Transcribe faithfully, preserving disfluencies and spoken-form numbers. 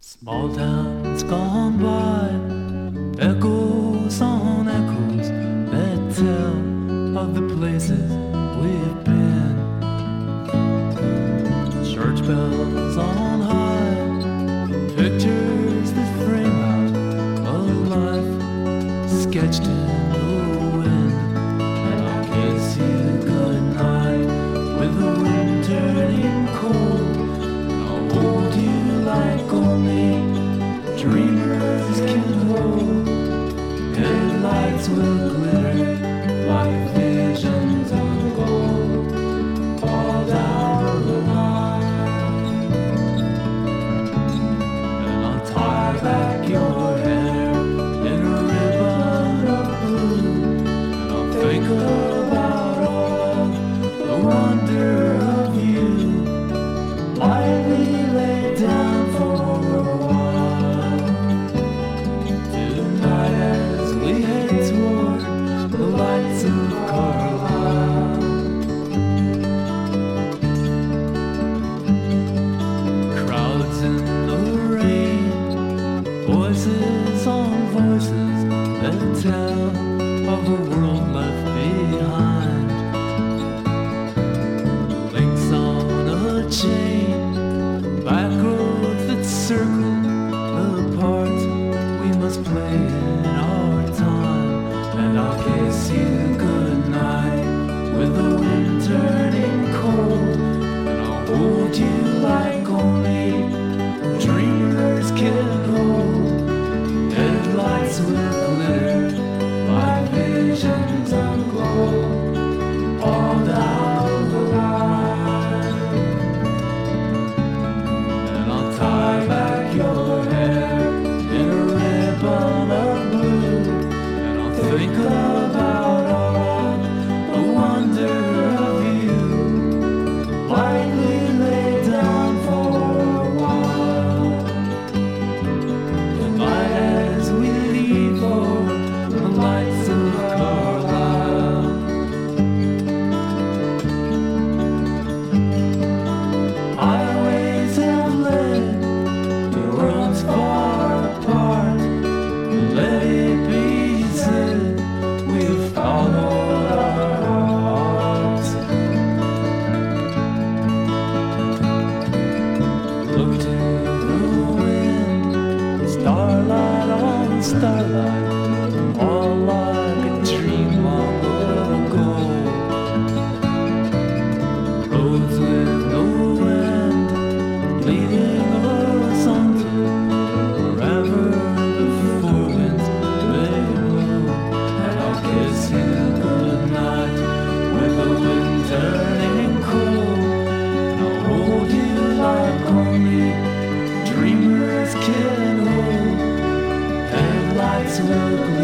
Small towns gone by, echoes on echoes that tell of the places we've been. Church bells on high, pictures that frame out a life sketched in the wind. And I'll kiss you goodnight with the wind turning cold. I'll hold you like only dreamers can hold. Headlights will glitter like visions of gold all down the line. And I'll tie back your hair in a ribbon of blue. And I'll think about all the wonder of you. Lightly lay down for a while. Tonight as we head toward the lights of Carlisle. Crowds in the rain, voices on voices that tell of a world left behind. Links on a chain, back roads that circle the part we must play in our time. And I'll kiss you goodnight with the wind turning cold. And I'll hold you like only dreamers can hold. Headlights will glitter like visions of gold all down the line. And I'll tie back your hair in a ribbon of blue. And I'll think about all the wonder of you. Lightly lay down for a while. Tonight as we leave for the lights of Carlisle. Highways have led the worlds far apart. Let it be said, we've followed our hearts. Look to the wind, starlight on starlight, all like a dream long ago. Roads with no end, leading us on to wherever the four winds may blow. And I'll kiss you goodnight with the wind turning cold. And I'll hold you like only dreamers can hold. Headlights will